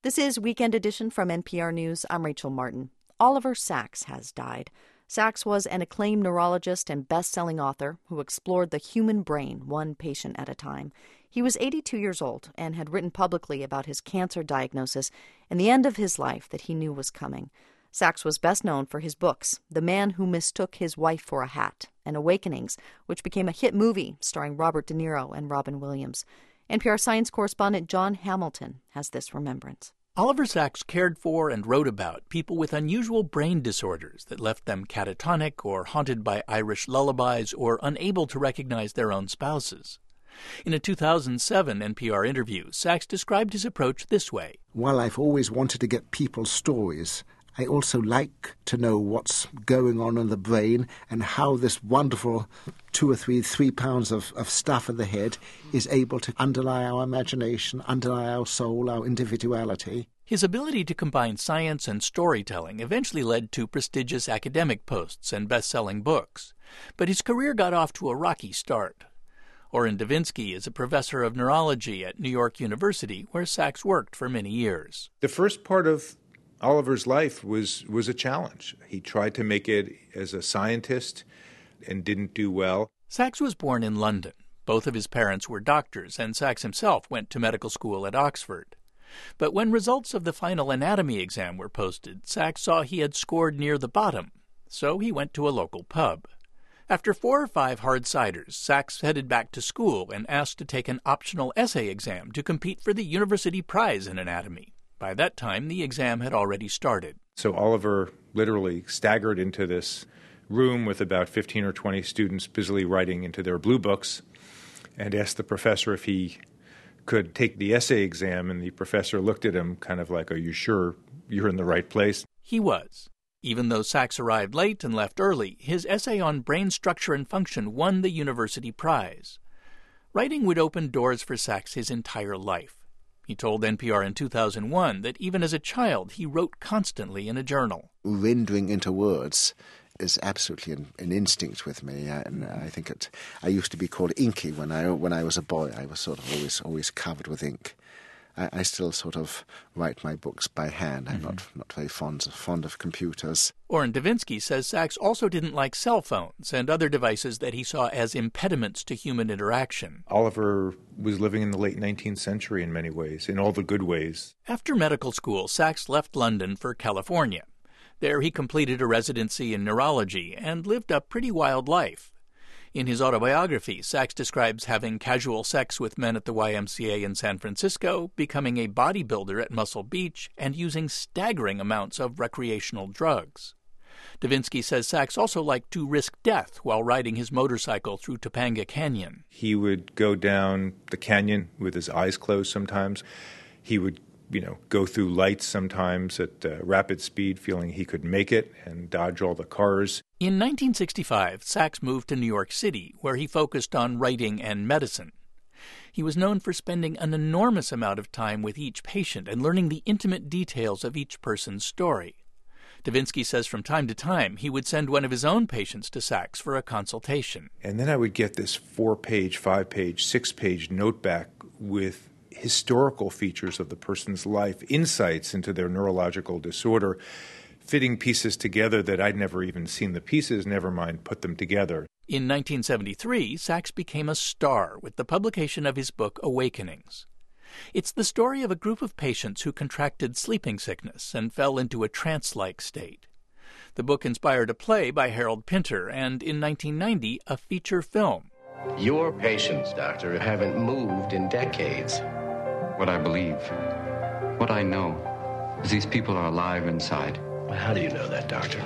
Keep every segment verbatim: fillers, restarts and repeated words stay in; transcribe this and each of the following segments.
This is Weekend Edition from N P R News. I'm Rachel Martin. Oliver Sacks has died. Sacks was an acclaimed neurologist and best-selling author who explored the human brain one patient at a time. He was eighty-two years old and had written publicly about his cancer diagnosis and the end of his life that he knew was coming. Sacks was best known for his books, The Man Who Mistook His Wife for a Hat and Awakenings, which became a hit movie starring Robert De Niro and Robin Williams. N P R science correspondent John Hamilton has this remembrance. Oliver Sacks cared for and wrote about people with unusual brain disorders that left them catatonic or haunted by Irish lullabies or unable to recognize their own spouses. In a two thousand seven N P R interview, Sacks described his approach this way. While I've always wanted to get people's stories, I also like to know what's going on in the brain and how this wonderful two or three, three pounds of, of stuff in the head is able to underlie our imagination, underlie our soul, our individuality. His ability to combine science and storytelling eventually led to prestigious academic posts and best-selling books. But his career got off to a rocky start. Orrin Devinsky is a professor of neurology at New York University, where Sacks worked for many years. The first part of Oliver's life was, was a challenge. He tried to make it as a scientist and didn't do well. Sacks was born in London. Both of his parents were doctors, and Sacks himself went to medical school at Oxford. But when results of the final anatomy exam were posted, Sacks saw he had scored near the bottom, so he went to a local pub. After four or five hard ciders, Sacks headed back to school and asked to take an optional essay exam to compete for the university prize in anatomy. By that time, the exam had already started. So Oliver literally staggered into this room with about fifteen or twenty students busily writing into their blue books and asked the professor if he could take the essay exam, and the professor looked at him kind of like, "Are you sure you're in the right place?" He was. Even though Sacks arrived late and left early, his essay on brain structure and function won the university prize. Writing would open doors for Sacks his entire life. He told N P R in two thousand one that even as a child he wrote constantly in a journal. Rendering into words is absolutely an, an instinct with me, and I think it. I used to be called inky when I when I was a boy. I was sort of always always covered with ink. I, I still sort of write my books by hand. I'm mm-hmm. not not very fond of, fond of computers. Orrin Devinsky says Sacks also didn't like cell phones and other devices that he saw as impediments to human interaction. Oliver was living in the late nineteenth century in many ways, in all the good ways. After medical school, Sacks left London for California. There he completed a residency in neurology and lived a pretty wild life. In his autobiography, Sacks describes having casual sex with men at the Y M C A in San Francisco, becoming a bodybuilder at Muscle Beach, and using staggering amounts of recreational drugs. Devinsky says Sacks also liked to risk death while riding his motorcycle through Topanga Canyon. He would go down the canyon with his eyes closed sometimes. He would you know, go through lights sometimes at uh, rapid speed, feeling he could make it and dodge all the cars. In nineteen sixty-five, Sacks moved to New York City, where he focused on writing and medicine. He was known for spending an enormous amount of time with each patient and learning the intimate details of each person's story. Devinsky says from time to time he would send one of his own patients to Sacks for a consultation. And then I would get this four-page, five-page, six-page note back with historical features of the person's life, insights into their neurological disorder, fitting pieces together that I'd never even seen the pieces, never mind put them together. In nineteen seventy-three, Sacks became a star with the publication of his book Awakenings. It's the story of a group of patients who contracted sleeping sickness and fell into a trance-like state. The book inspired a play by Harold Pinter and, in nineteen ninety, a feature film. Your patients, Doctor, haven't moved in decades. What I believe, what I know, is these people are alive inside. Well, how do you know that, Doctor?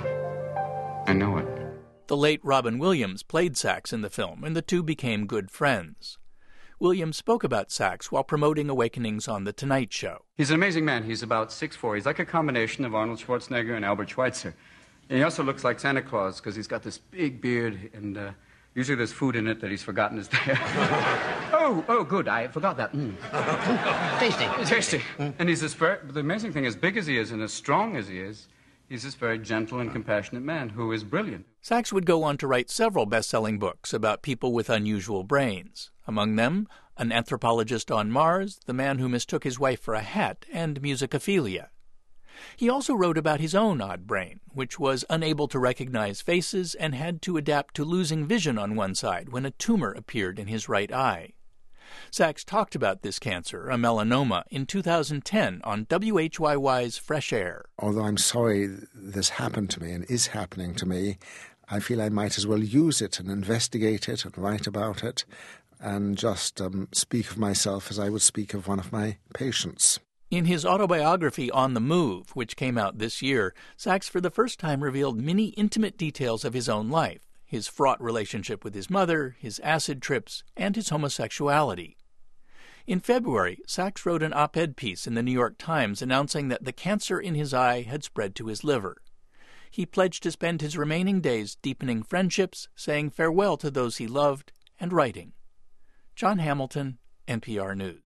I know it. The late Robin Williams played Sacks in the film, and the two became good friends. Williams spoke about Sacks while promoting Awakenings on The Tonight Show. He's an amazing man. He's about six foot four. He's like a combination of Arnold Schwarzenegger and Albert Schweitzer. And he also looks like Santa Claus because he's got this big beard, and uh, usually there's food in it that he's forgotten is there. oh, oh, good. I forgot that. Mm. Tasty. Tasty. Mm. And he's this very, the amazing thing, as big as he is and as strong as he is, he's this very gentle and compassionate man who is brilliant. Sacks would go on to write several best-selling books about people with unusual brains. Among them, An Anthropologist on Mars, The Man Who Mistook His Wife for a Hat, and Musicophilia. He also wrote about his own odd brain, which was unable to recognize faces and had to adapt to losing vision on one side when a tumor appeared in his right eye. Sachs talked about this cancer, a melanoma, in two thousand ten on W H Y Y's Fresh Air. Although I'm sorry this happened to me and is happening to me, I feel I might as well use it and investigate it and write about it and just um, speak of myself as I would speak of one of my patients. In his autobiography On the Move, which came out this year, Sachs for the first time revealed many intimate details of his own life, his fraught relationship with his mother, his acid trips, and his homosexuality. In February, Sachs wrote an op-ed piece in the New York Times announcing that the cancer in his eye had spread to his liver. He pledged to spend his remaining days deepening friendships, saying farewell to those he loved, and writing. John Hamilton, N P R News.